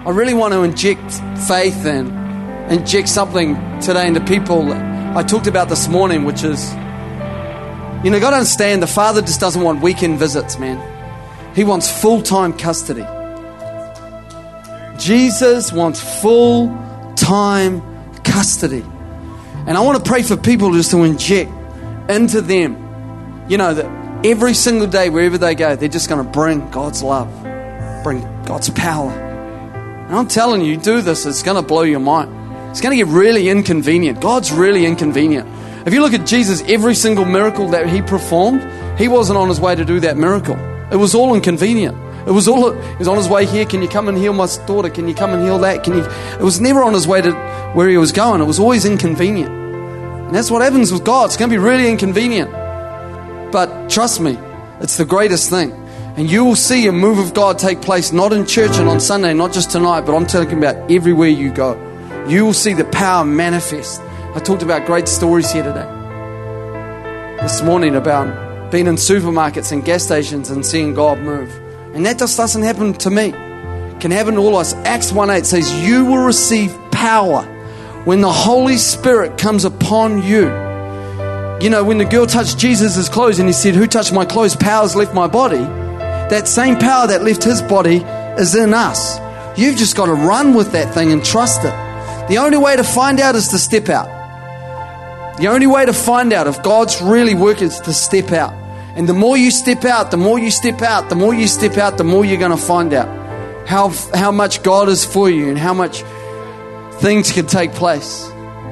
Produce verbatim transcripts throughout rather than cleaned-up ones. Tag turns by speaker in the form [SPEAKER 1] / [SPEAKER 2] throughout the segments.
[SPEAKER 1] I really want to inject faith and inject something today into people I talked about this morning, which is, you know, got to understand the Father just doesn't want weekend visits, man. He wants full-time custody. Jesus wants full-time custody. And I want to pray for people just to inject into them, you know, that every single day, wherever they go, they're just going to bring God's love, bring God's power. And I'm telling you, you do this, it's going to blow your mind. It's going to get really inconvenient. God's really inconvenient. If you look at Jesus, every single miracle that he performed, he wasn't on his way to do that miracle. It was all inconvenient. It was all, he was on his way here. Can you come and heal my daughter? Can you come and heal that? Can you? It was never on his way to where he was going. It was always inconvenient. And that's what happens with God. It's going to be really inconvenient. But trust me, it's the greatest thing. And you will see a move of God take place, not in church and on Sunday, not just tonight, but I'm talking about everywhere you go. You will see the power manifest. I talked about great stories here today. This morning about being in supermarkets and gas stations and seeing God move. And that just doesn't happen to me. It can happen to all of us. Acts one eight says, you will receive power when the Holy Spirit comes upon you. You know, when the girl touched Jesus' clothes and he said, who touched my clothes? Power's left my body. That same power that left his body is in us. You've just got to run with that thing and trust it. The only way to find out is to step out. The only way to find out if God's really working is to step out. And the more you step out, the more you step out, the more you step out, the more you're going to find out how, how much God is for you and how much things can take place.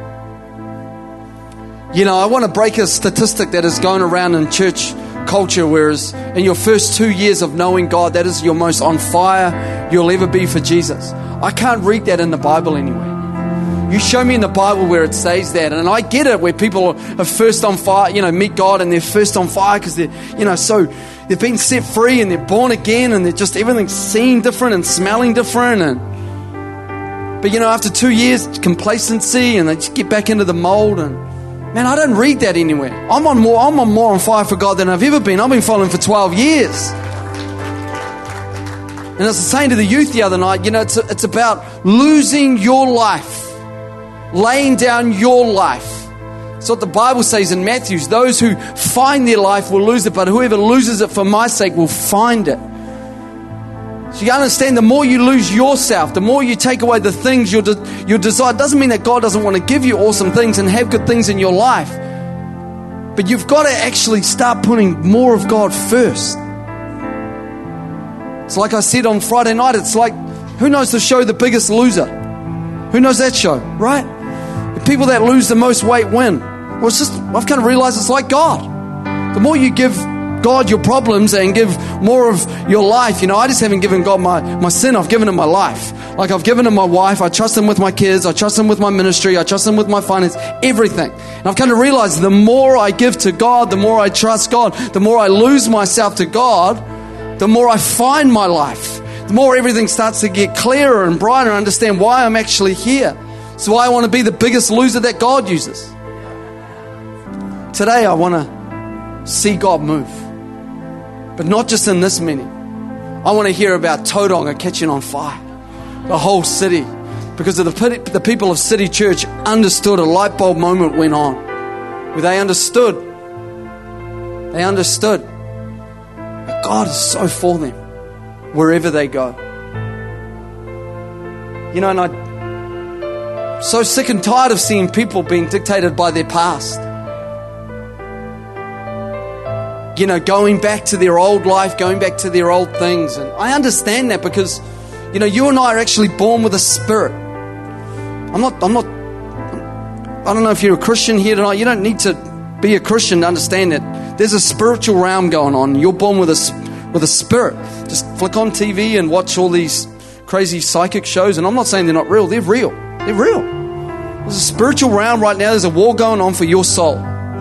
[SPEAKER 1] You know, I want to break a statistic that is going around in church culture, whereas in your first two years of knowing God, that is your most on fire you'll ever be for Jesus. I can't read that in the Bible anywhere. You show me in the Bible where it says that, and I get it, where people are first on fire, you know, meet God and they're first on fire because they're, you know, so they've been set free and they're born again and they're just, everything's seeing different and smelling different. And but you know, after two years, complacency, and they just get back into the mold. And man, I don't read that anywhere. I'm on more, I'm on more on fire for God than I've ever been. I've been following for twelve years. And I was saying to the youth the other night, you know, it's it's about losing your life. Laying down your life. That's what the Bible says in Matthew. Those who find their life will lose it, but whoever loses it for my sake will find it. So you understand, the more you lose yourself, the more you take away the things you de- you desire. It doesn't mean that God doesn't want to give you awesome things and have good things in your life. But you've got to actually start putting more of God first. It's like I said on Friday night, it's like, who knows the show The Biggest Loser? Who knows that show, right? The people that lose the most weight win. Well, it's just, I've kind of realized it's like God. The more you give God your problems and give more of your life, you know, I just haven't given God my, my sin, I've given him my life. Like I've given him my wife, I trust him with my kids, I trust him with my ministry, I trust him with my finance, everything. And I've kind of realized the more I give to God, the more I trust God, the more I lose myself to God, the more I find my life. The more everything starts to get clearer and brighter, and understand why I'm actually here. So I want to be the biggest loser that God uses. Today I want to see God move. But not just in this meeting. I want to hear about Tauranga catching on fire. The whole city. Because of the, the people of City Church understood, a light bulb moment went on. Where they understood. They understood that God is so for them. Wherever they go. You know, and I'm so sick and tired of seeing people being dictated by their past. You know, going back to their old life, going back to their old things. And I understand that because, you know, you and I are actually born with a spirit. I'm not, I'm not, I don't know if you're a Christian here tonight. You don't need to be a Christian to understand that there's a spiritual realm going on. You're born with a with a spirit. Just flick on T V and watch all these crazy psychic shows, and I'm not saying they're not real. They're real. They're real. There's a spiritual realm right now. There's a war going on for your soul.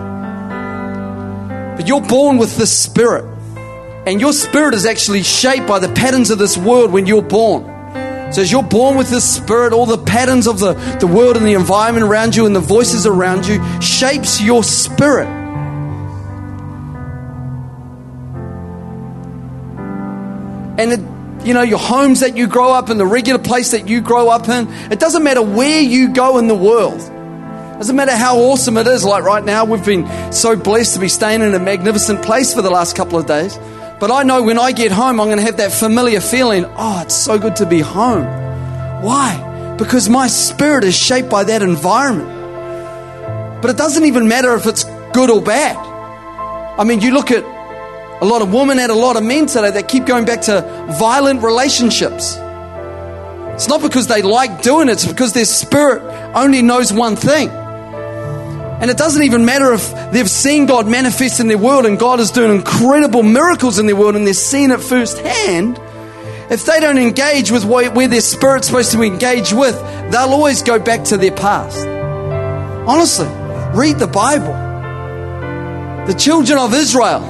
[SPEAKER 1] But you're born with this spirit, and your spirit is actually shaped by the patterns of this world when you're born. So as you're born with this spirit, all the patterns of the, the world and the environment around you and the voices around you shapes your spirit. And it, you know, your homes that you grow up in, the regular place that you grow up in. It doesn't matter where you go in the world. It doesn't matter how awesome it is. Like right now, we've been so blessed to be staying in a magnificent place for the last couple of days. But I know when I get home, I'm going to have that familiar feeling, oh, it's so good to be home. Why? Because my spirit is shaped by that environment. But it doesn't even matter if it's good or bad. I mean, you look at a lot of women and a lot of men today that keep going back to violent relationships. It's not because they like doing it, it's because their spirit only knows one thing. And it doesn't even matter if they've seen God manifest in their world and God is doing incredible miracles in their world and they're seeing it firsthand. If they don't engage with where their spirit's supposed to engage with, they'll always go back to their past. Honestly, read the Bible. The children of Israel.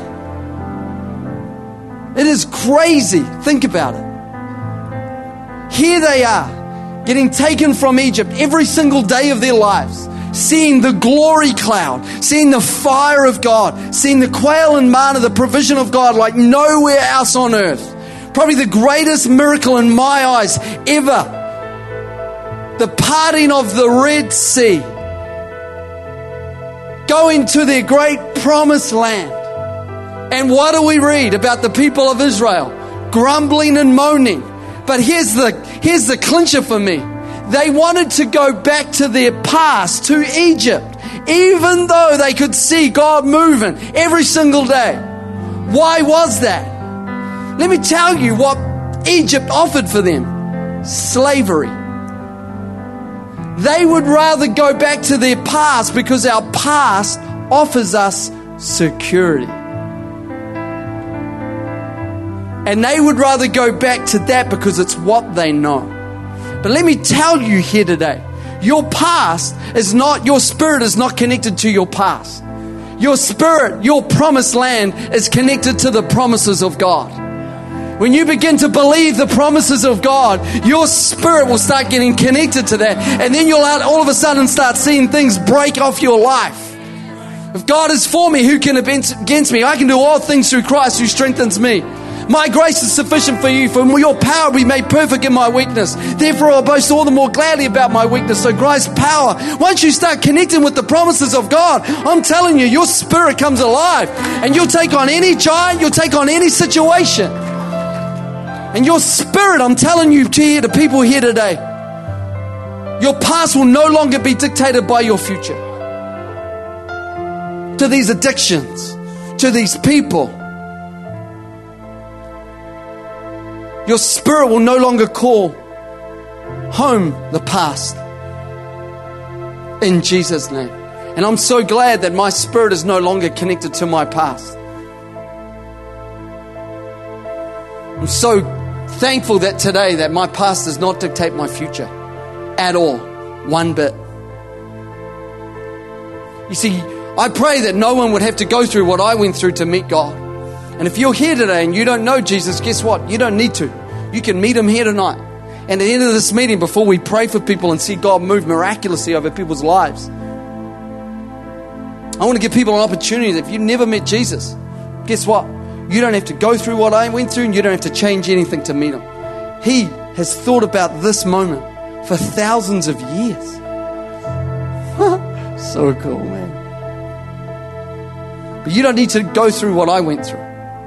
[SPEAKER 1] It is crazy. Think about it. Here they are, getting taken from Egypt every single day of their lives, seeing the glory cloud, seeing the fire of God, seeing the quail and manna, the provision of God like nowhere else on earth. Probably the greatest miracle in my eyes ever. The parting of the Red Sea. Going to their great promised land. And what do we read about the people of Israel? Grumbling and moaning. But here's the, here's the clincher for me. They wanted to go back to their past, to Egypt, even though they could see God moving every single day. Why was that? Let me tell you what Egypt offered for them. Slavery. They would rather go back to their past because our past offers us security. And they would rather go back to that because it's what they know. But let me tell you here today, your past is not, your spirit is not connected to your past. Your spirit, your promised land is connected to the promises of God. When you begin to believe the promises of God, your spirit will start getting connected to that. And then you'll all of a sudden start seeing things break off your life. If God is for me, who can be against me? I can do all things through Christ who strengthens me. My grace is sufficient for you, for your power will be made perfect in my weakness. Therefore I'll boast all the more gladly about my weakness. So Christ's power, once you start connecting with the promises of God, I'm telling you, your spirit comes alive. And you'll take on any giant, you'll take on any situation. And your spirit, I'm telling you to here, to people here today, your past will no longer be dictated by your future. To these addictions, to these people. Your spirit will no longer call home the past. In Jesus' name. And I'm so glad that my spirit is no longer connected to my past. I'm so thankful that today that my past does not dictate my future at all, one bit. You see, I pray that no one would have to go through what I went through to meet God. And if you're here today and you don't know Jesus, guess what? You don't need to. You can meet him here tonight. And at the end of this meeting, before we pray for people and see God move miraculously over people's lives, I want to give people an opportunity that if you've never met Jesus, guess what? You don't have to go through what I went through and you don't have to change anything to meet him. He has thought about this moment for thousands of years. So cool, man. But you don't need to go through what I went through.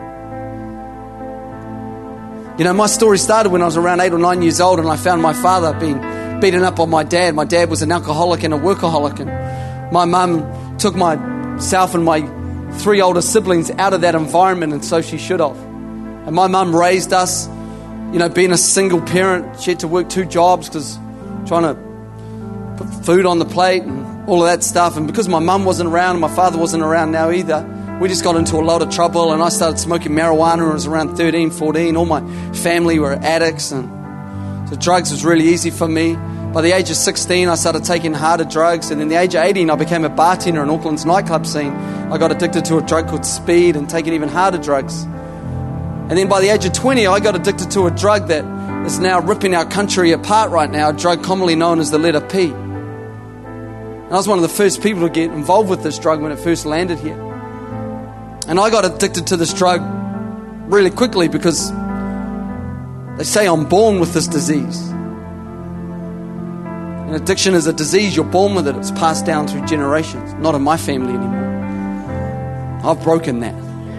[SPEAKER 1] You know, my story started when I was around eight or nine years old and I found my father being beaten up by my dad. My dad was an alcoholic and a workaholic. And my mum took myself and my three older siblings out of that environment, and so she should have. And my mum raised us, you know, being a single parent. She had to work two jobs because trying to put food on the plate and all of that stuff. And because my mum wasn't around and my father wasn't around now either, we just got into a lot of trouble. And I started smoking marijuana when I was around thirteen, fourteen. All my family were addicts, and so drugs was really easy for me. By the age of sixteen, I started taking harder drugs. And in the age of eighteen, I became a bartender in Auckland's nightclub scene. I got addicted to a drug called speed and taking even harder drugs. And then by the age of twenty, I got addicted to a drug that is now ripping our country apart right now, a drug commonly known as the letter P. And I was one of the first people to get involved with this drug when it first landed here. And I got addicted to this drug really quickly because They say I'm born with this disease. And addiction is a disease. You're born with it. It's passed down through generations. Not in my family anymore. I've broken that.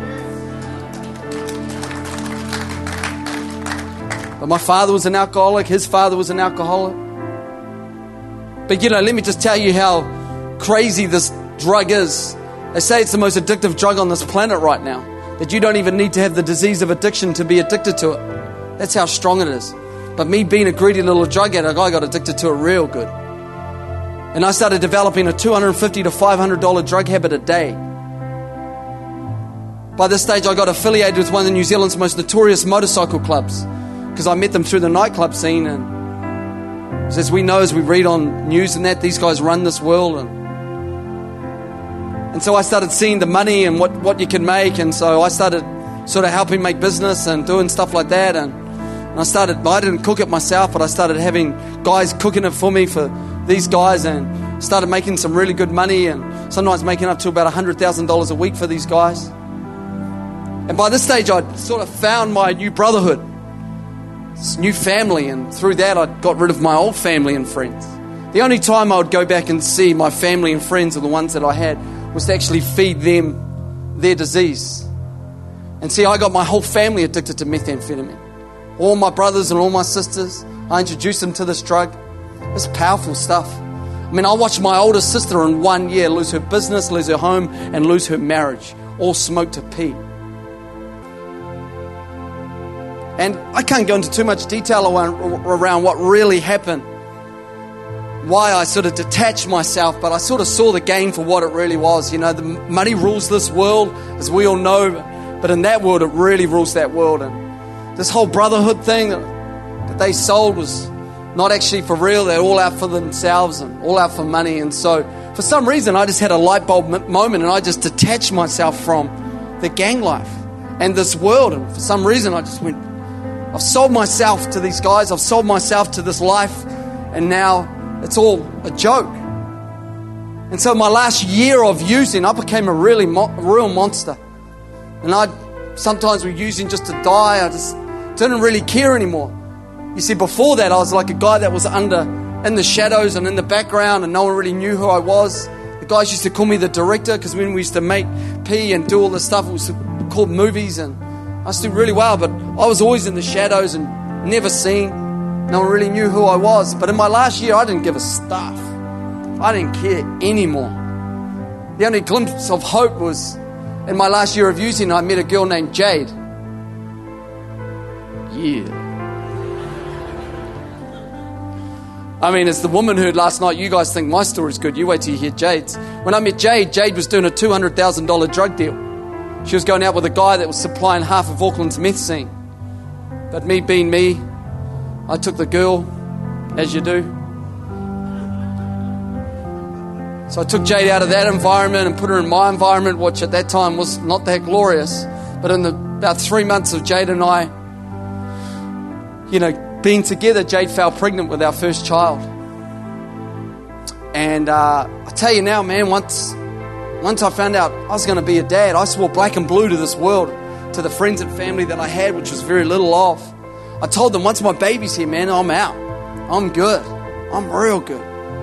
[SPEAKER 1] But my father was an alcoholic. His father was an alcoholic. But you know, let me just tell you how crazy this drug is. They say it's the most addictive drug on this planet right now. That you don't even need to have the disease of addiction to be addicted to it. That's how strong it is. But me being a greedy little drug addict, I got addicted to it real good. And I started developing a two hundred fifty to five hundred dollars drug habit a day. By this stage, I got affiliated with one of New Zealand's most notorious motorcycle clubs because I met them through the nightclub scene. And as we know, as we read on news and that, these guys run this world. And, and so I started seeing the money and what, what you can make. And so I started sort of helping make business and doing stuff like that. And, and I started, I didn't cook it myself, but I started having guys cooking it for me for these guys and started making some really good money and sometimes making up to about one hundred thousand dollars a week for these guys. And by this stage, I'd sort of found my new brotherhood, this new family, and through that, I got rid of my old family and friends. The only time I would go back and see my family and friends, or the ones that I had, was to actually feed them their disease. And see, I got my whole family addicted to methamphetamine. All my brothers and all my sisters, I introduced them to this drug. It's powerful stuff. I mean, I watched my older sister in one year lose her business, lose her home, and lose her marriage, all smoked to pee. And I can't go into too much detail around what really happened, why I sort of detached myself, but I sort of saw the game for what it really was. You know, the money rules this world, as we all know, but in that world, it really rules that world. And this whole brotherhood thing that, that they sold was not actually for real. They're all out for themselves and all out for money. And so for some reason, I just had a light bulb moment and I just detached myself from the gang life and this world. And for some reason, I just went, I've sold myself to these guys. I've sold myself to this life. And now it's all a joke. And so my last year of using, I became a really mo- real monster. And I sometimes were using just to die. I just didn't really care anymore. You see, before that, I was like a guy that was under, in the shadows and in the background, and no one really knew who I was. The guys used to call me the director, because when we used to make pee and do all this stuff, it was called movies, and I used to do really well, but I was always in the shadows and never seen. No one really knew who I was. But in my last year, I didn't give a stuff. I didn't care anymore. The only glimpse of hope was in my last year of using, I met a girl named Jade. Yeah. I mean, it's the woman who last night, you guys think my story's good. You wait till you hear Jade's. When I met Jade, Jade was doing a two hundred thousand dollars drug deal. She was going out with a guy that was supplying half of Auckland's meth scene. But me being me, I took the girl, as you do. So I took Jade out of that environment and put her in my environment, which at that time was not that glorious. But in the about three months of Jade and I, you know, being together, Jade fell pregnant with our first child. And uh, I tell you now, man, once... Once I found out I was going to be a dad, I swore black and blue to this world, to the friends and family that I had, which was very little of. I told them, once my baby's here, man, I'm out. I'm good. I'm real good.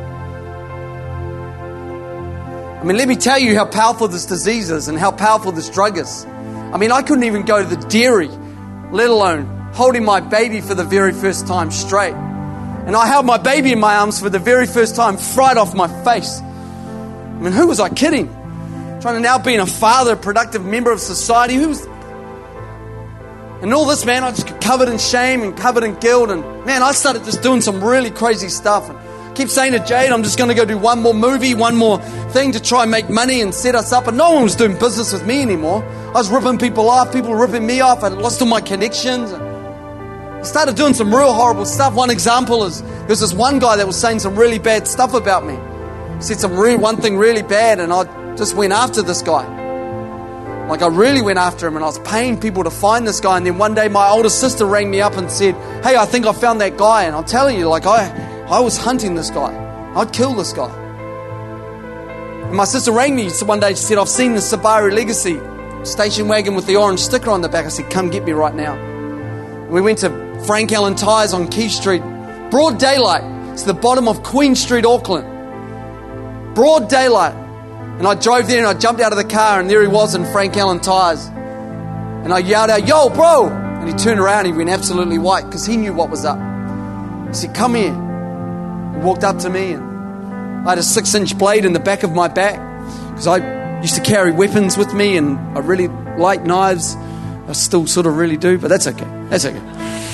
[SPEAKER 1] I mean, let me tell you how powerful this disease is and how powerful this drug is. I mean, I couldn't even go to the dairy, let alone holding my baby for the very first time straight. And I held my baby in my arms for the very first time, fried off my face. I mean, who was I kidding? Trying to now being a father, a productive member of society. Who was... And all this, man, I just got covered in shame and covered in guilt. And man, I started just doing some really crazy stuff. And I keep saying to Jade, I'm just going to go do one more movie, one more thing to try and make money and set us up. And no one was doing business with me anymore. I was ripping people off. People were ripping me off. I lost all my connections. I started doing some real horrible stuff. One example is there was this one guy that was saying some really bad stuff about me. He said some re- one thing really bad, and I just went after this guy. Like, I really went after him, and I was paying people to find this guy. And then one day my older sister rang me up and said, hey, I think I found that guy. And I'm telling you, like, I, I was hunting this guy. I'd kill this guy. And my sister rang me one day. She said, I've seen the Subaru Legacy station wagon with the orange sticker on the back. I said, come get me right now. And we went to Frank Allen Tyres on Key Street. Broad daylight. It's the bottom of Queen Street, Auckland. Broad daylight. And I drove there and I jumped out of the car and there he was in Frank Allen Tyres. And I yelled out, "Yo, bro!" And he turned around and he went absolutely white because he knew what was up. He said, "Come here." He walked up to me and I had a six-inch blade in the back of my back because I used to carry weapons with me and I really like knives. I still sort of really do, but that's okay. That's okay.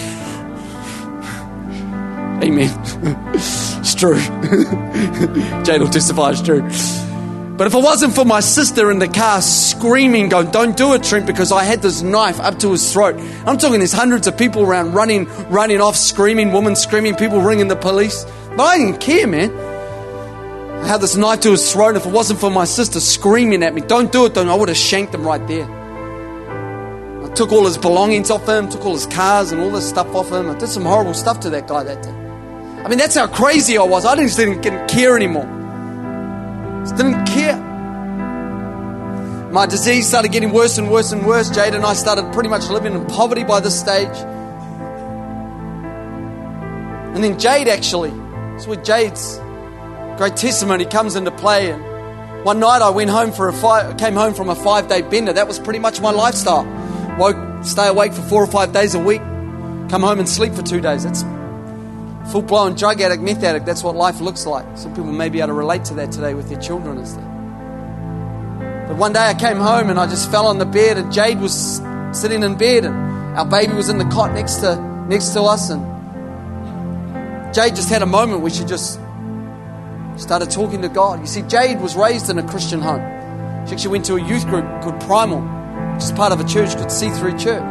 [SPEAKER 1] Amen. It's true. Jade will testify it's true. But if it wasn't for my sister in the car screaming, going, "Don't do it, Trent," because I had this knife up to his throat. I'm talking there's hundreds of people around running, running off, screaming, women screaming, people ringing the police. But I didn't care, man. I had this knife to his throat. If it wasn't for my sister screaming at me, "Don't do it," don't, I would have shanked him right there. I took all his belongings off him, took all his cars and all this stuff off him. I did some horrible stuff to that guy that day. I mean, that's how crazy I was. I just didn't, didn't care anymore. Just didn't care. My disease started getting worse and worse and worse. Jade and I started pretty much living in poverty by this stage. And then Jade actually, it's where Jade's great testimony comes into play. And one night I went home for a five, came home from a five-day bender. That was pretty much my lifestyle. Woke, stay awake for four or five days a week, come home and sleep for two days. That's full-blown drug addict, meth addict. That's what life looks like. Some people may be able to relate to that today with their children and stuff. But one day I came home and I just fell on the bed and Jade was sitting in bed and our baby was in the cot next to next to us, and Jade just had a moment where she just started talking to God. You see, Jade was raised in a Christian home. She actually went to a youth group called Primal, which is part of a church called C three Church.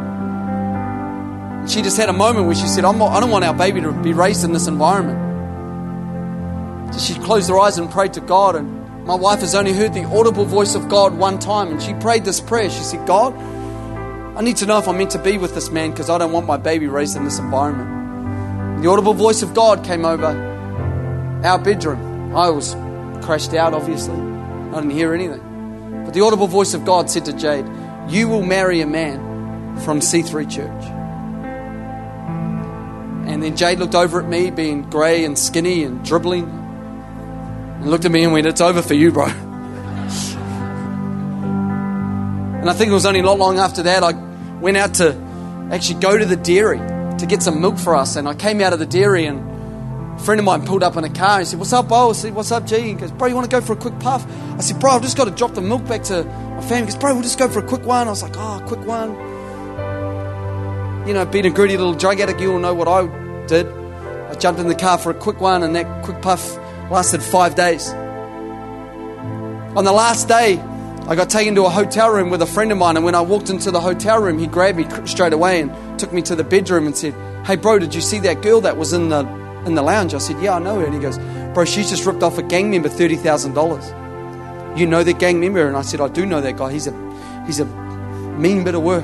[SPEAKER 1] She just had a moment where she said, I'm not, I don't want our baby to be raised in this environment. So she closed her eyes and prayed to God, and my wife has only heard the audible voice of God one time, and she prayed this prayer. She said, "God, I need to know if I'm meant to be with this man because I don't want my baby raised in this environment." And the audible voice of God came over our bedroom. I was crashed out, obviously. I didn't hear anything. But the audible voice of God said to Jade, "You will marry a man from C three Church." And then Jade looked over at me, being grey and skinny and dribbling, and looked at me and went, "It's over for you, bro." And I think it was only not long after that I went out to actually go to the dairy to get some milk for us. And I came out of the dairy and a friend of mine pulled up in a car and he said, "What's up, Bo?" I said, "What's up, G?" He goes, "Bro, you want to go for a quick puff?" I said, "Bro, I've just got to drop the milk back to my family." He goes, "Bro, we'll just go for a quick one." I was like, "Oh, quick one." You know, being a greedy little drug addict, you all know what I did. I jumped in the car for a quick one, and that quick puff lasted five days. On the last day, I got taken to a hotel room with a friend of mine, and when I walked into the hotel room, he grabbed me straight away and took me to the bedroom and said, "Hey, bro, did you see that girl that was in the in the lounge?" I said, "Yeah, I know her." And he goes, "Bro, she's just ripped off a gang member thirty thousand dollars. You know that gang member?" And I said, "I do know that guy. He's a he's a mean bit of work."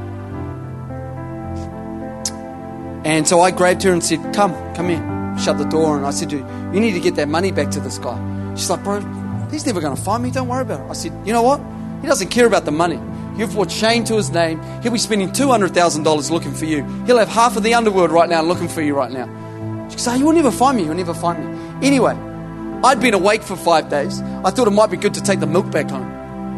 [SPEAKER 1] And so I grabbed her and said, come, come here. Shut the door. And I said, "You you need to get that money back to this guy." She's like, "Bro, he's never going to find me. Don't worry about it." I said, "You know what? He doesn't care about the money. You've brought shame to his name. He'll be spending two hundred thousand dollars looking for you. He'll have half of the underworld right now looking for you right now." She goes, "Oh, you'll never find me. You'll never find me." Anyway, I'd been awake for five days. I thought it might be good to take the milk back home.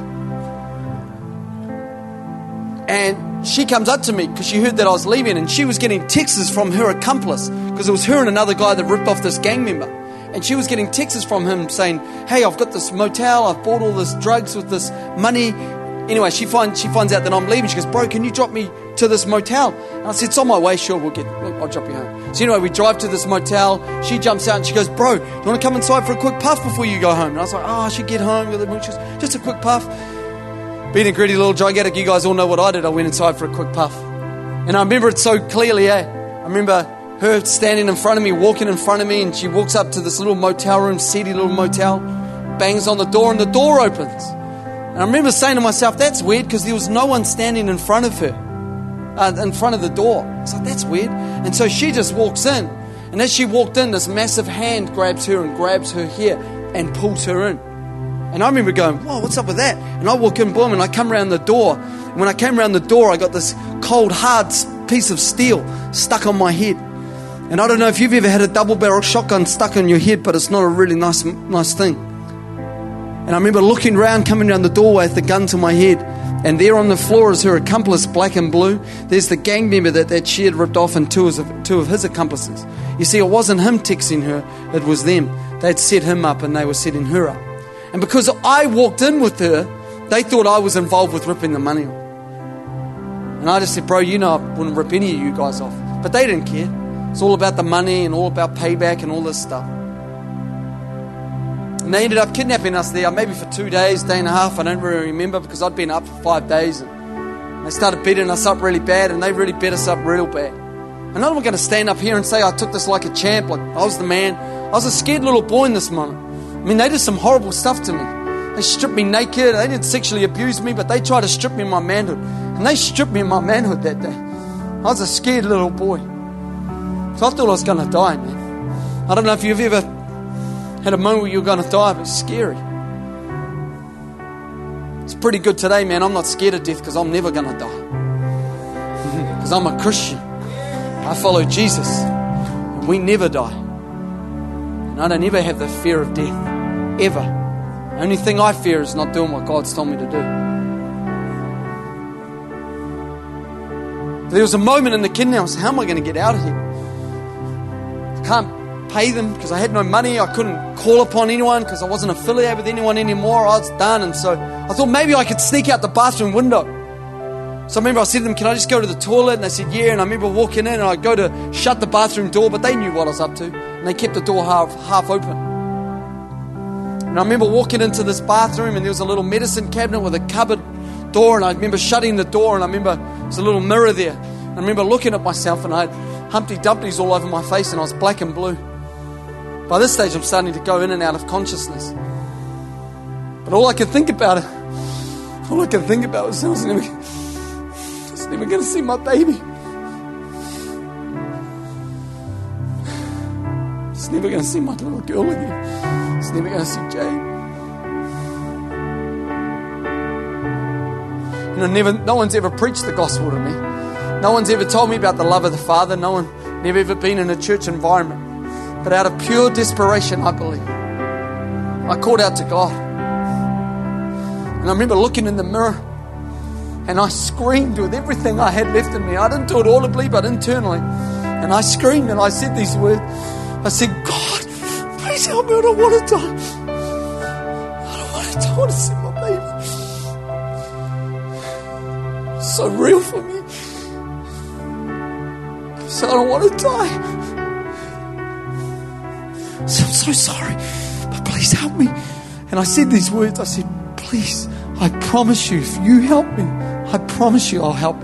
[SPEAKER 1] And she comes up to me because she heard that I was leaving, and she was getting texts from her accomplice because it was her and another guy that ripped off this gang member. And she was getting texts from him saying, "Hey, I've got this motel. I've bought all this drugs with this money." Anyway, she finds she finds out that I'm leaving. She goes, "Bro, can you drop me to this motel?" And I said, "It's on my way. Sure, we'll get. I'll drop you home." So anyway, we drive to this motel. She jumps out and she goes, "Bro, do you want to come inside for a quick puff before you go home?" And I was like, "Oh, I should get home with it." She goes, "Just a quick puff." Being a greedy little drug addict, you guys all know what I did. I went inside for a quick puff. And I remember it so clearly, eh? I remember her standing in front of me, walking in front of me, and she walks up to this little motel room, seedy little motel, bangs on the door, and the door opens. And I remember saying to myself, that's weird, because there was no one standing in front of her, uh, in front of the door. I was like, that's weird. And so she just walks in. And as she walked in, this massive hand grabs her and grabs her hair and pulls her in. And I remember going, whoa, what's up with that? And I walk in, boom, and I come around the door. And when I came around the door, I got this cold, hard piece of steel stuck on my head. And I don't know if you've ever had a double-barrel shotgun stuck on your head, but it's not a really nice, nice thing. And I remember looking around, coming down the doorway with the gun to my head, and there on the floor is her accomplice, black and blue. There's the gang member that, that she had ripped off, and two of, two of his accomplices. You see, it wasn't him texting her, it was them. They'd set him up and they were setting her up. And because I walked in with her, they thought I was involved with ripping the money off. And I just said, bro, you know I wouldn't rip any of you guys off. But they didn't care. It's all about the money and all about payback and all this stuff. And they ended up kidnapping us there, maybe for two days, day and a half. I don't really remember because I'd been up for five days. And they started beating us up really bad, and they really beat us up real bad. And I'm not going to stand up here and say I took this like a champ, like I was the man. I was a scared little boy in this moment. I mean, they did some horrible stuff to me. They stripped me naked. They didn't sexually abuse me, but they tried to strip me of my manhood. And they stripped me of my manhood that day. I was a scared little boy. So I thought I was going to die, man. I don't know if you've ever had a moment where you're going to die, but it's scary. It's pretty good today, man. I'm not scared of death because I'm never going to die. Because I'm a Christian. I follow Jesus. And we never die. And I don't ever have the fear of death. Ever. The only thing I fear is not doing what God's told me to do. There was a moment in the kidnapping. I was, how am I going to get out of here? I can't pay them because I had no money. I couldn't call upon anyone because I wasn't affiliated with anyone anymore. I was done. And so I thought maybe I could sneak out the bathroom window. So I remember I said to them, can I just go to the toilet? And they said, yeah. And I remember walking in and I go to shut the bathroom door, but they knew what I was up to. And they kept the door half, half open. And I remember walking into this bathroom and there was a little medicine cabinet with a cupboard door. And I remember shutting the door, and I remember there was a little mirror there. And I remember looking at myself, and I had Humpty Dumptys all over my face, and I was black and blue. By this stage, I'm starting to go in and out of consciousness. But all I could think about it, all I could think about was I was never, I was never going to see my baby. I was never going to see my little girl again. I was never going to see Jade. You know, never, no one's ever preached the gospel to me. No one's ever told me about the love of the Father. No one, never ever been in a church environment. But out of pure desperation, I believe, I called out to God. And I remember looking in the mirror and I screamed with everything I had left in me. I didn't do it audibly, but internally. And I screamed and I said these words. I said, God, please help me. I don't want to die. I don't want to die. I want to see my baby. It's so real for me. So I don't want to die. So I'm so sorry, but please help me. And I said these words. I said, please, I promise you, if you help me, I promise you I'll help you.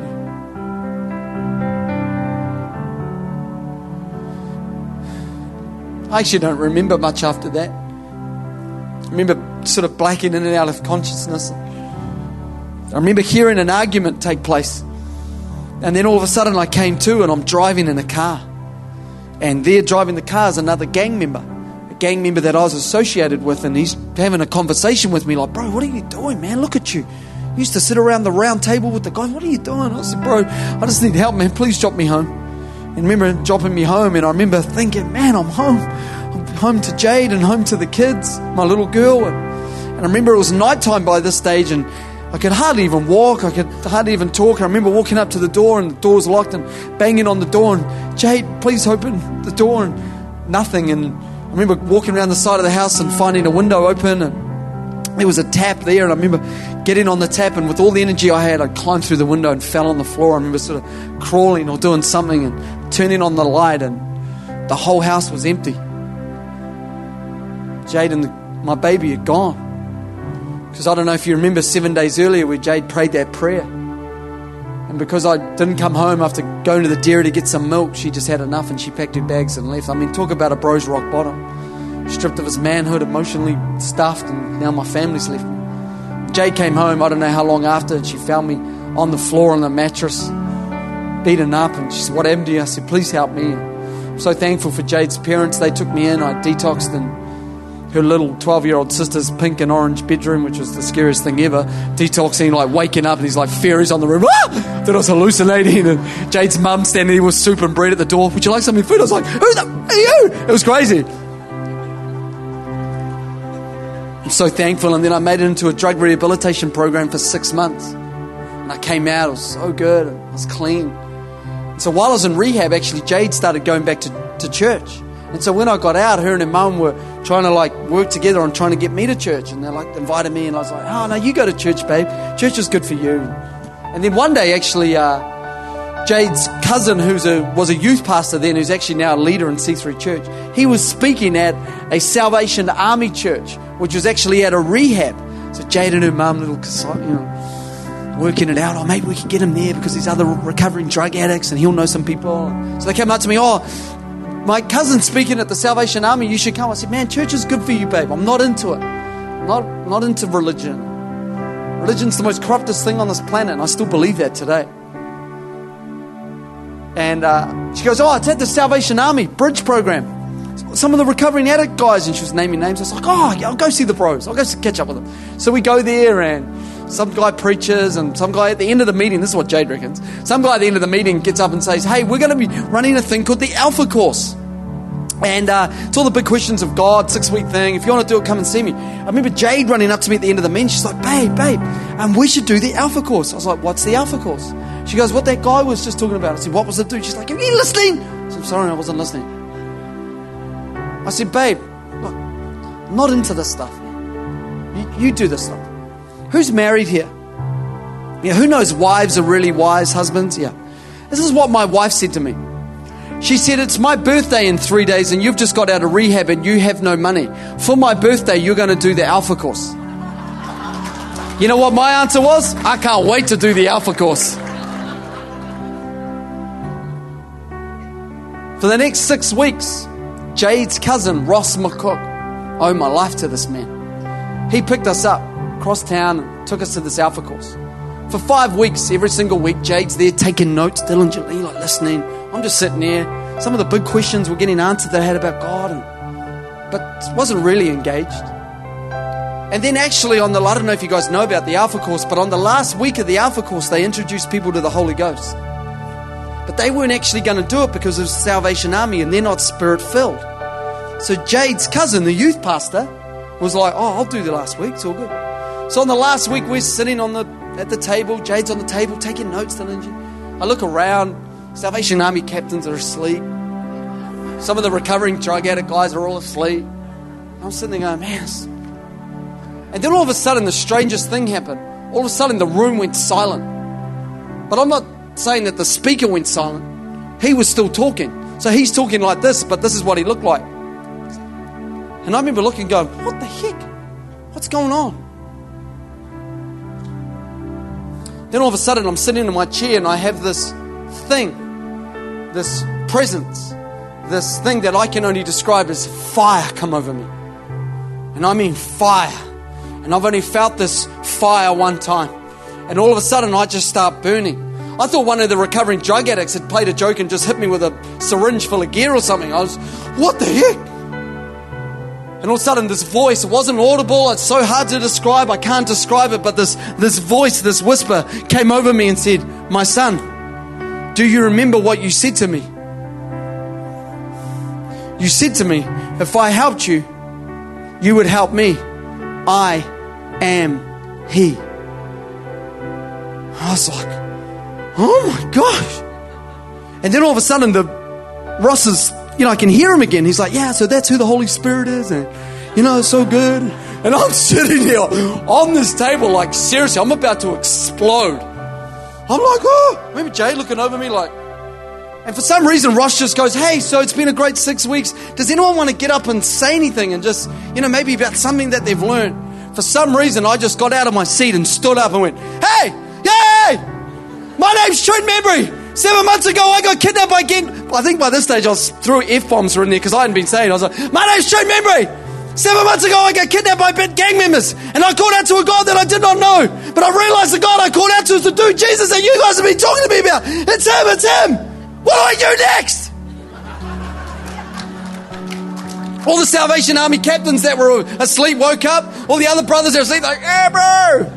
[SPEAKER 1] I actually don't remember much after that. I remember sort of blacking in and out of consciousness. I remember hearing an argument take place. And then all of a sudden I came to and I'm driving in a car. And there driving the car is another gang member. A gang member that I was associated with. And he's having a conversation with me like, bro, what are you doing, man? Look at you. You used to sit around the round table with the guy. What are you doing? I said, bro, I just need help, man. Please drop me home. And I remember dropping me home. And I remember thinking, man, I'm home. I'm home to Jade and home to the kids, my little girl. And, and I remember it was nighttime by this stage. And I could hardly even walk. I could hardly even talk. I remember walking up to the door and the door was locked and banging on the door. And Jade, please open the door. And nothing. And I remember walking around the side of the house and finding a window open. And there was a tap there. And I remember getting on the tap. And with all the energy I had, I climbed through the window and fell on the floor. I remember sort of crawling or doing something and turning on the light. And the whole house was empty. Jade and the, my baby had gone. Because I don't know if you remember seven days earlier where Jade prayed that prayer. And because I didn't come home after going to the dairy to get some milk, she just had enough and she packed her bags and left. I mean, talk about a bro's rock bottom. Stripped of his manhood, emotionally stuffed, and now my family's left me. Jade came home, I don't know how long after, and she found me on the floor on the mattress, beaten up. And she said, what happened to you? I said, please help me. I'm so thankful for Jade's parents. They took me in, I detoxed and her little twelve-year-old sister's pink and orange bedroom, which was the scariest thing ever. Detoxing, like waking up, and he's like fairies on the roof. Ah! That I was hallucinating. And Jade's mum standing there with soup and bread at the door. Would you like something food? I was like, who the are you? It was crazy. I'm so thankful. And then I made it into a drug rehabilitation program for six months. And I came out, it was so good. I was clean. And so while I was in rehab, actually, Jade started going back to, to church. And so when I got out, her and her mum were trying to like work together on trying to get me to church. And they like invited me, and I was like, oh, no, you go to church, babe. Church is good for you. And then one day, actually, uh, Jade's cousin, who's a was a youth pastor then, who's actually now a leader in C three Church, he was speaking at a Salvation Army church, which was actually at a rehab. So Jade and her mum, little, you know, working it out. Oh, maybe we can get him there because there's other recovering drug addicts and he'll know some people. So they came up to me, oh, my cousin's speaking at the Salvation Army, you should come. I said, man, church is good for you, babe. I'm not into it. I'm not, not into religion. Religion's the most corruptest thing on this planet, and I still believe that today. And uh, she goes, oh, it's at the Salvation Army Bridge program. Some of the recovering addict guys, and she was naming names. I was like, oh, yeah, I'll go see the bros. I'll go catch up with them. So we go there, and some guy preaches, and some guy at the end of the meeting, this is what Jade reckons, some guy at the end of the meeting gets up and says, hey, we're going to be running a thing called the Alpha Course. And uh, it's all the big questions of God, six-week thing. If you want to do it, come and see me. I remember Jade running up to me at the end of the meeting. She's like, babe, babe, um, we should do the Alpha Course. I was like, what's the Alpha Course? She goes, what that guy was just talking about. I said, what was it do? She's like, are you listening? I said, sorry, I wasn't listening. I said, babe, look, I'm not into this stuff. You, you do this stuff. Who's married here? Yeah, who knows wives are really wise husbands? Yeah. This is what my wife said to me. She said, it's my birthday in three days and you've just got out of rehab and you have no money. For my birthday, you're going to do the Alpha Course. You know what my answer was? I can't wait to do the Alpha Course. For the next six weeks, Jade's cousin, Ross McCook, owed my life to this man. He picked us up across town and took us to this Alpha Course. For five weeks, every single week, Jade's there taking notes diligently, like listening. I'm just sitting there. Some of the big questions were getting answered that I had about God, and, but wasn't really engaged. And then actually on the, I don't know if you guys know about the Alpha Course, but on the last week of the Alpha Course, they introduced people to the Holy Ghost. But they weren't actually going to do it because of Salvation Army and they're not spirit-filled. So Jade's cousin, the youth pastor, was like, oh, I'll do the last week. It's all good. So on the last week, we're sitting on the at the table. Jade's on the table taking notes. I look around. Salvation Army captains are asleep. Some of the recovering drug addict guys are all asleep. I'm sitting there going, man. And then all of a sudden, the strangest thing happened. All of a sudden, the room went silent. But I'm not saying that the speaker went silent. He was still talking. So he's talking like this, but this is what he looked like. And I remember looking going, what the heck? What's going on? Then all of a sudden I'm sitting in my chair and I have this thing, this presence, this thing that I can only describe as fire come over me. And I mean fire. And I've only felt this fire one time. And all of a sudden I just start burning. I thought one of the recovering drug addicts had played a joke and just hit me with a syringe full of gear or something. I was, what the heck? And all of a sudden this voice, it wasn't audible, it's so hard to describe, I can't describe it, but this, this voice, this whisper came over me and said, my son, do you remember what you said to me? You said to me, if I helped you, you would help me. I am He. I was like, oh my gosh. And then all of a sudden the Ross is, you know, I can hear him again. He's like, yeah, so that's who the Holy Spirit is. And, you know, it's so good. And I'm sitting here on this table, like, seriously, I'm about to explode. I'm like, oh. I remember Jay looking over me like, and for some reason, Ross just goes, hey, so it's been a great six weeks. Does anyone want to get up and say anything and just, you know, maybe about something that they've learned? For some reason, I just got out of my seat and stood up and went, hey, yay! My name's Trent Membry. Seven months ago, I got kidnapped by gang. I think by this stage, I was threw F-bombs were in there because I hadn't been saying. I was like, my name's Trent Membry. Seven months ago, I got kidnapped by gang members. And I called out to a God that I did not know. But I realized the God I called out to is the dude, Jesus, that you guys have been talking to me about. It's him, it's him. What do I do next? All the Salvation Army captains that were asleep woke up. All the other brothers that were asleep, like, yeah, bro.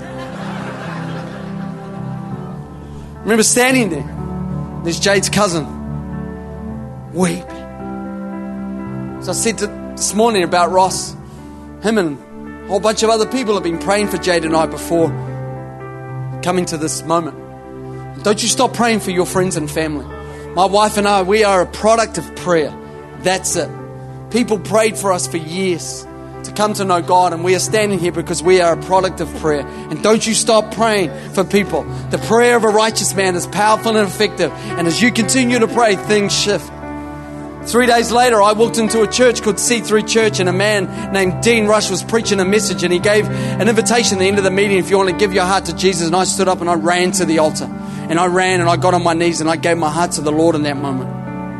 [SPEAKER 1] I remember standing there. There's Jade's cousin, weeping. So I said to, this morning about Ross, him and a whole bunch of other people have been praying for Jade and I before coming to this moment. Don't you stop praying for your friends and family. My wife and I, we are a product of prayer. That's it. People prayed for us for years to come to know God, and we are standing here because we are a product of prayer. And don't you stop praying for people. The prayer of a righteous man is powerful and effective. And as you continue to pray, things shift. Three days later, I walked into a church called C three Church, and a man named Dean Rush was preaching a message, and he gave an invitation at the end of the meeting, if you want to give your heart to Jesus. And I stood up and I ran to the altar. And I ran and I got on my knees and I gave my heart to the Lord in that moment.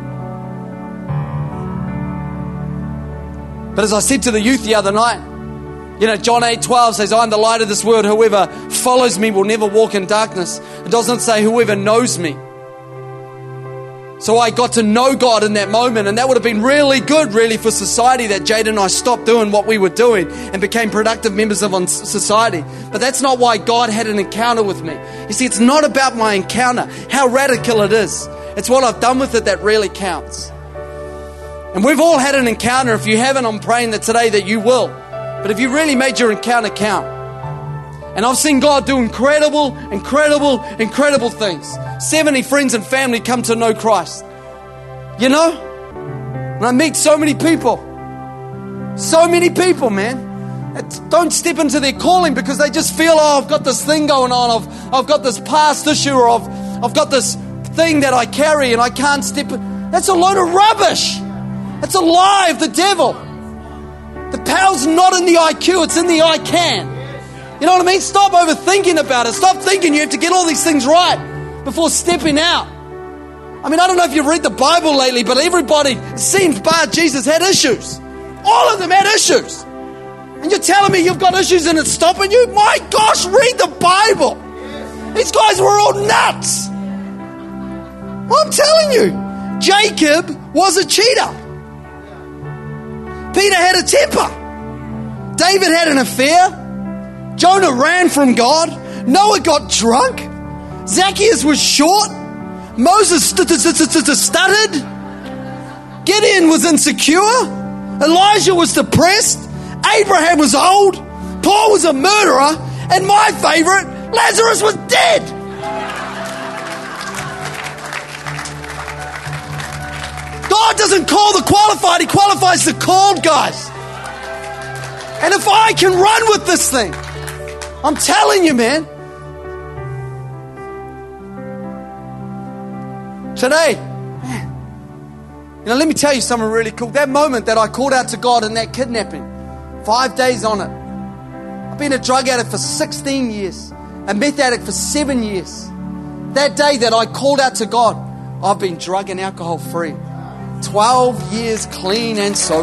[SPEAKER 1] But as I said to the youth the other night, you know, John eight twelve says, I am the light of this world. Whoever follows me will never walk in darkness. It doesn't say whoever knows me. So I got to know God in that moment, and that would have been really good, really, for society, that Jade and I stopped doing what we were doing and became productive members of society. But that's not why God had an encounter with me. You see, it's not about my encounter, how radical it is. It's what I've done with it that really counts. And we've all had an encounter. If you haven't, I'm praying that today that you will. But if you really made your encounter count. And I've seen God do incredible, incredible, incredible things. seventy friends and family come to know Christ. You know? And I meet so many people. So many people, man. that don't step into their calling because they just feel, oh, I've got this thing going on. I've, I've got this past issue, or I've, I've got this thing that I carry and I can't step in. That's a load of rubbish. That's a lie of the devil. The power's not in the I Q, it's in the I can. You know what I mean? Stop overthinking about it. Stop thinking you have to get all these things right before stepping out. I mean, I don't know if you've read the Bible lately, but everybody, it seems, bar Jesus, had issues. All of them had issues. And you're telling me you've got issues and it's stopping you? My gosh, read the Bible. These guys were all nuts. I'm telling you, Jacob was a cheater. Peter had a temper. David had an affair. Jonah ran from God. Noah got drunk. Zacchaeus was short. Moses st- st- st- st- stuttered. Gideon was insecure. Elijah was depressed. Abraham was old. Paul was a murderer. And my favorite, Lazarus was dead. God doesn't call the qualified, He qualifies the called, guys. And if I can run with this thing, I'm telling you, man, today, man, you know, let me tell you something really cool. That moment that I called out to God in that kidnapping, five days on it. I've been a drug addict for sixteen years, a meth addict for seven years. That day that I called out to God, I've been drug and alcohol free. twelve years clean and sober.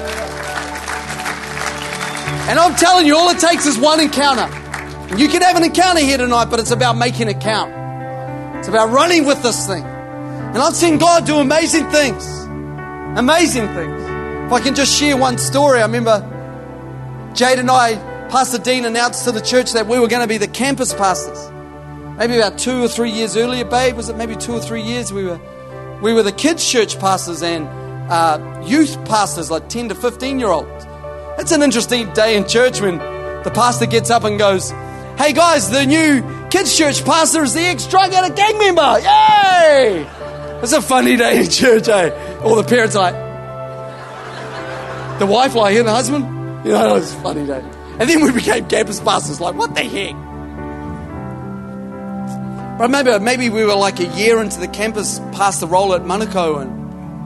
[SPEAKER 1] And I'm telling you, all it takes is one encounter. And you can have an encounter here tonight, but it's about making it count. It's about running with this thing. And I've seen God do amazing things. Amazing things. If I can just share one story. I remember Jade and I, Pastor Dean announced to the church that we were going to be the campus pastors. Maybe about two or three years earlier, babe. Was it maybe two or three years? We were we were the kids' church pastors and uh, youth pastors, like ten to fifteen year olds. It's an interesting day in church when the pastor gets up and goes, hey guys, the new kids' church pastor is the ex-drug addict gang member. Yay! It's a funny day in church, eh? All the parents are like, the wife like, and the husband, you know, it was a funny day. And then we became campus pastors, like, what the heck? But maybe, maybe we were like a year into the campus pastor role at Manukau, and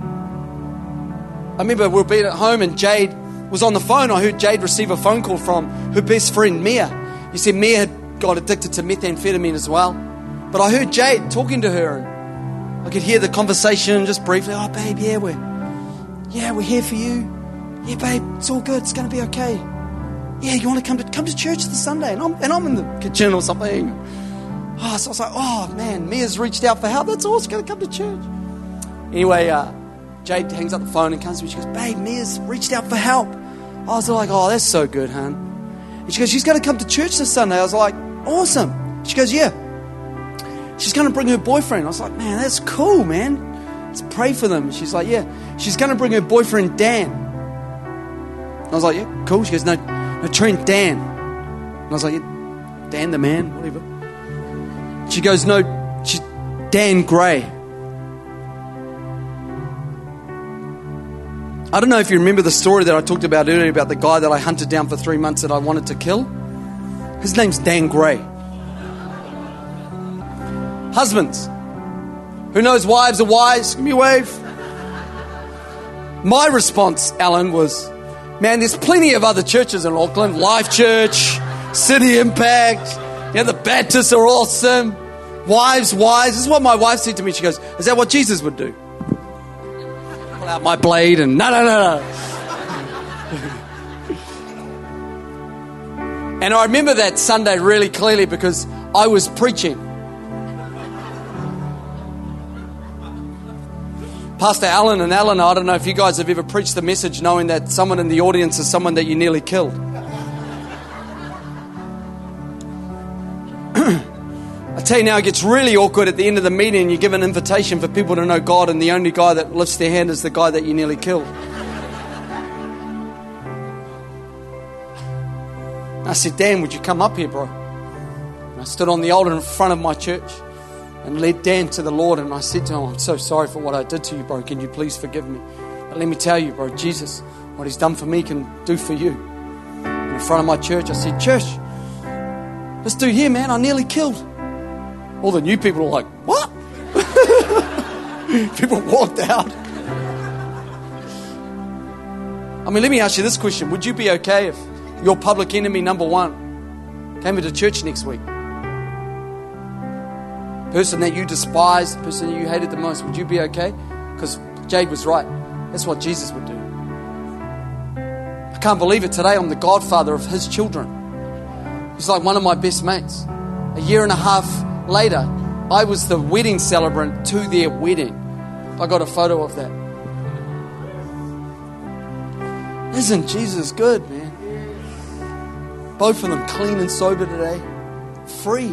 [SPEAKER 1] I remember we were being at home and Jade was on the phone. I heard Jade receive a phone call from her best friend, Mia. You see, Mia had got addicted to methamphetamine as well. But I heard Jade talking to her, and I could hear the conversation just briefly. Oh, babe, yeah, we're, yeah, we're here for you. Yeah, babe, it's all good. It's going to be okay. Yeah, you want to come to come to church this Sunday? And I'm, and I'm in the kitchen or something. Oh, so I was like, oh, man, Mia's reached out for help. That's all. It's going to come to church. Anyway, uh, Jade hangs up the phone and comes to me. She goes, babe, Mia's reached out for help. I was like, oh, that's so good, hon. And she goes, she's going to come to church this Sunday. I was like, awesome. She goes, yeah. She's going to bring her boyfriend. I was like, man, that's cool, man. Let's pray for them. She's like, yeah. She's going to bring her boyfriend, Dan. I was like, yeah, cool. She goes, no, no, Trent, Dan. And I was like, yeah, Dan the man, whatever. She goes, no, she's Dan Gray. I don't know if you remember the story that I talked about earlier about the guy that I hunted down for three months that I wanted to kill. His name's Dan Gray. Husbands, who knows wives are wise? Give me a wave. My response, Alan, was, man, there's plenty of other churches in Auckland. Life Church, City Impact, you know, the Baptists are awesome. Wives, wise. This is what my wife said to me. She goes, is that what Jesus would do? Pull out my blade and no, no, no, no. And I remember that Sunday really clearly because I was preaching. Pastor Alan and Alan, I don't know if you guys have ever preached the message knowing that someone in the audience is someone that you nearly killed. I tell you now, it gets really awkward at the end of the meeting. You give an invitation for people to know God, and the only guy that lifts their hand is the guy that you nearly killed. I said, Dan, would you come up here, bro? And I stood on the altar in front of my church and led Dan to the Lord. And I said to him, I'm so sorry for what I did to you, bro. Can you please forgive me? But let me tell you, bro, Jesus, what he's done for me can do for you. And in front of my church, I said, church, this dude here, man, I nearly killed. All the new people are like, what? People walked out. I mean, let me ask you this question. Would you be okay if your public enemy number one came into church next week? Person that you despised, the person that you hated the most, would you be okay? Because Jade was right. That's what Jesus would do. I can't believe it. Today I'm the godfather of his children. He's like one of my best mates. A year and a half later, I was the wedding celebrant to their wedding. I got a photo of that. Isn't Jesus good, man? Both of them clean and sober today. Free.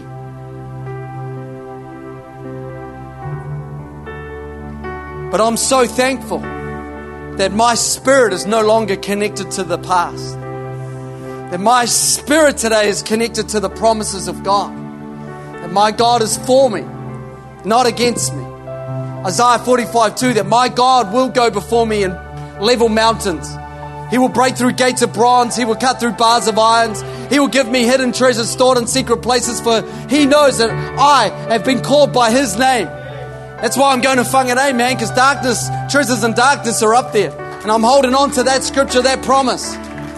[SPEAKER 1] But I'm so thankful that my spirit is no longer connected to the past. That my spirit today is connected to the promises of God. That my God is for me, not against me. Isaiah forty-five two, that my God will go before me and level mountains. He will break through gates of bronze. He will cut through bars of irons. He will give me hidden treasures stored in secret places, for he knows that I have been called by his name. That's why I'm going to Whangarei, man, because darkness, treasures in darkness are up there. And I'm holding on to that scripture, that promise.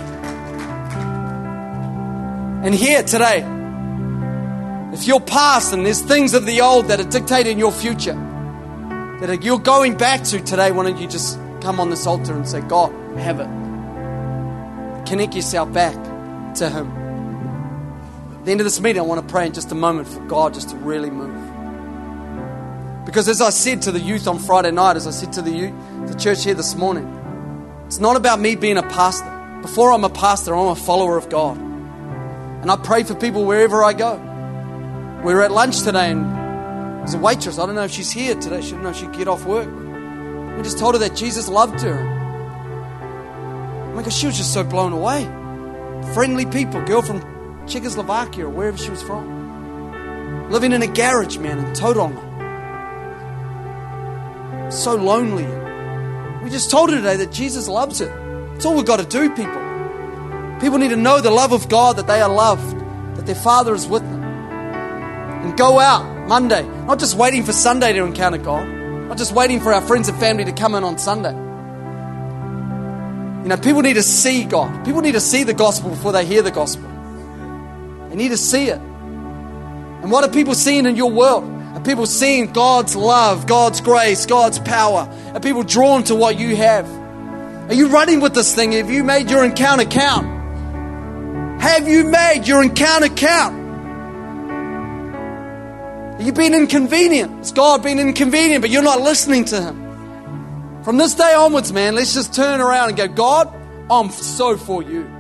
[SPEAKER 1] And here today, if you're past and there's things of the old that are dictating your future, that you're going back to today, why don't you just come on this altar and say, God, have it. Connect yourself back to him. At the end of this meeting, I want to pray in just a moment for God just to really move. Because as I said to the youth on Friday night, as I said to the youth, the church here this morning, it's not about me being a pastor. Before I'm a pastor, I'm a follower of God. And I pray for people wherever I go. We were at lunch today and there's a waitress. I don't know if she's here today. She didn't know she'd get off work. We just told her that Jesus loved her. Oh my gosh, she was just so blown away. Friendly people, girl from Czechoslovakia or wherever she was from. Living in a garage, man, in Tauranga. So lonely. We just told her today that Jesus loves her. That's all we've got to do, people. People need to know the love of God, that they are loved, that their Father is with them. And go out Monday, not just waiting for Sunday to encounter God, not just waiting for our friends and family to come in on Sunday. You know, people need to see God. People need to see the gospel before they hear the gospel. They need to see it. And what are people seeing in your world? Are people seeing God's love, God's grace, God's power? Are people drawn to what you have? Are you running with this thing? Have you made your encounter count? Have you made your encounter count? Are you being inconvenient? Has God been inconvenient, but you're not listening to him? From this day onwards, man, let's just turn around and go, God, I'm so for you.